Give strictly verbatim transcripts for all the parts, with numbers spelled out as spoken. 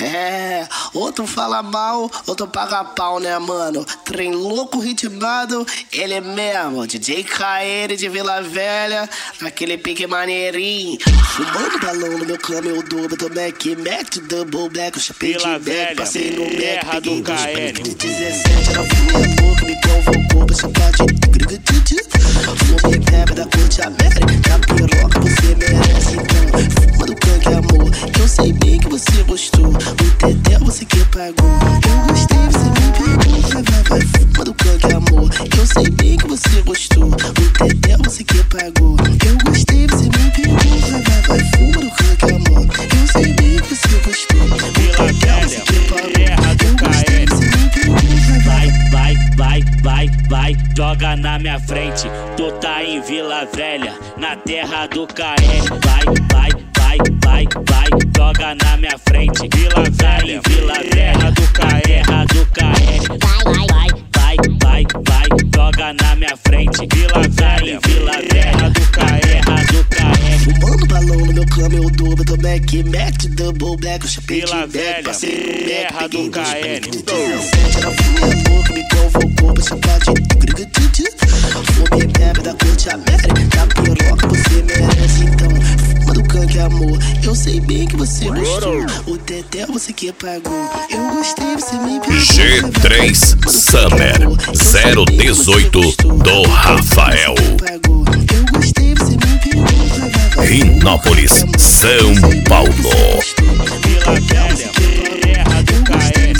É, outro fala mal, outro paga pau, né, mano? Trem louco, ritmado, ele mesmo, D J K N de Vila Velha, naquele pique maneirinho. Fumando balão no meu clã, eu dobro do Mac, Mac, double black, eu chapei de back, passei no Mac, peguei dois packs de dezessete, ela foi a boca, me convocou pra chamar de fumei bebe da corte América, a piroca você merece, então fuma do canque, amor, que eu sei bem que você gostou, o tetel você que pagou, eu gostei, você me pegou, vai, vai, vai, fuma do canque, amor, que eu sei bem que você gostou, o tetel você que pagou, eu gostei, você me pegou, vai, vai, vai, fuma do canque, amor, que eu sei bem que você gostou, o tetel você que pagou, eu gostei, você me pegou, vai, vai, vai, vai, vai, joga na minha frente. Tu tá em Vila Velha, na terra do K N. Vai, vai, vai, vai, vai, joga na minha frente. Vila Velha, Vila Velha do K N, terra do K N. Vai, vai, vai, vai, vai, joga na minha frente. Vila Velha, Vila Velha do K N, terra do K N. Fumando balão no meu clã, eu dobro do Mac, Mac, double black, eu chapei de Vila back, Velha, passei no Mac, terra peguei do dois K N. packs de dezessete, ela foi a boca, me convocou pra chamar de fumei bebe da corte América, a piroca você merece, então fuma do canque, amor, eu sei bem que você gostou, o tetel você que pagou, eu gostei, você me pegou. G três Summer zero dezoito do Rafael, eu gostei, você me pegou. Rinópolis, São Paulo. Vila Velha, terra do K N.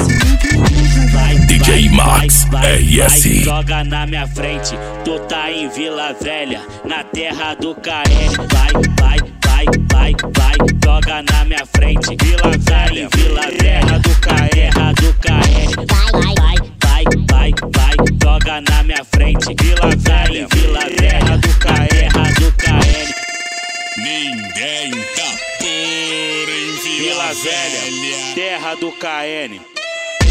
D J Max R S. Joga na minha frente, tu tá em Vila Velha, na terra do K N. Vai, vai, vai, vai, vai, joga na minha frente. Vila Velha, Vila Velha do K N, terra do K N. Vai, vai, vai, vai, vai, joga na minha frente. Vila Velha, Vila Velha do K N, terra do K N. Ninguém tá por em Vila, Vila Velha, terra do K N.